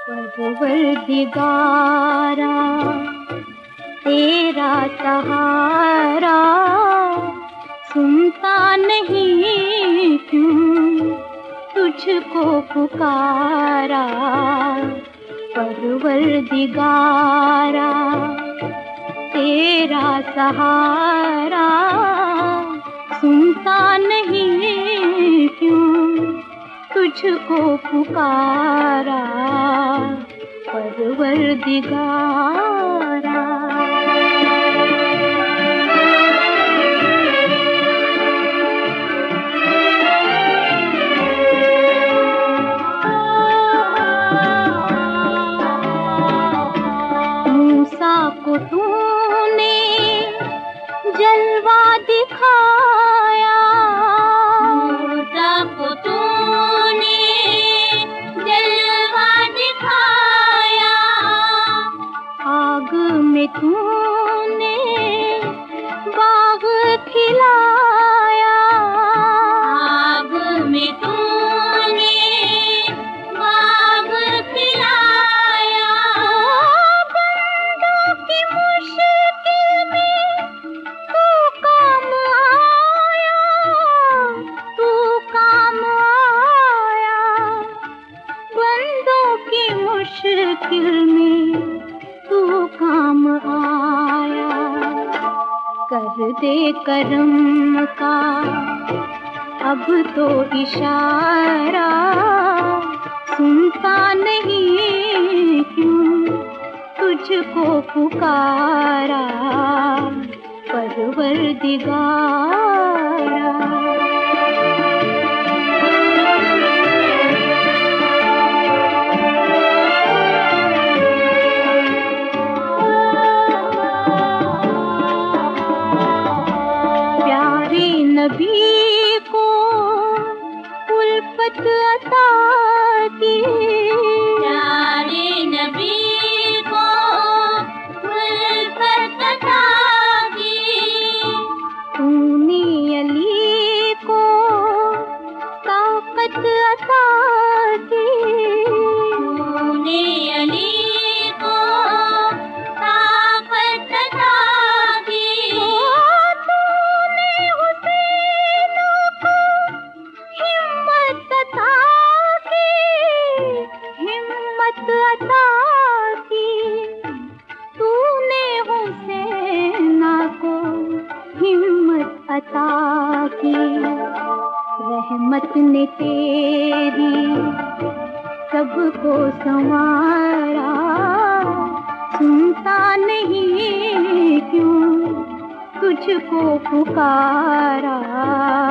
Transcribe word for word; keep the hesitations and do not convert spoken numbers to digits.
परवरदिगारा तेरा सहारा सुनता नहीं क्यों तुझको पुकारा। परवरदिगारा तेरा सहारा सुनता नहीं क्यों तुझको पुकारा। परवरदिगारा मूसा को तूने जलवा दिखाया, मूसा को तूने जलवा दिखाया। आग में तूने बाग खिलाया, आग में तूने बाग खिलाया। बंदों की मुश्किल में तू काम आया, तू काम आया। बंदों की मुश्किल में तू काम आया। कर दे करम का अब तो इशारा सुनता नहीं क्यों तुझको पुकारा। परवरदिगारा प्यारे नबी को उल्फत अता की, प्यारे नबी को उल्फत अता की। तूने अली को ताकत अता की, तूने अली को ताकत अता की। तूने हुसैन को हिम्मत अता की, हिम्मत अता की। तूने हुसैन को हिम्मत अता की। रहमत ने तेरी सबको संवारा सुनता नहीं क्यों तुझको पुकारा।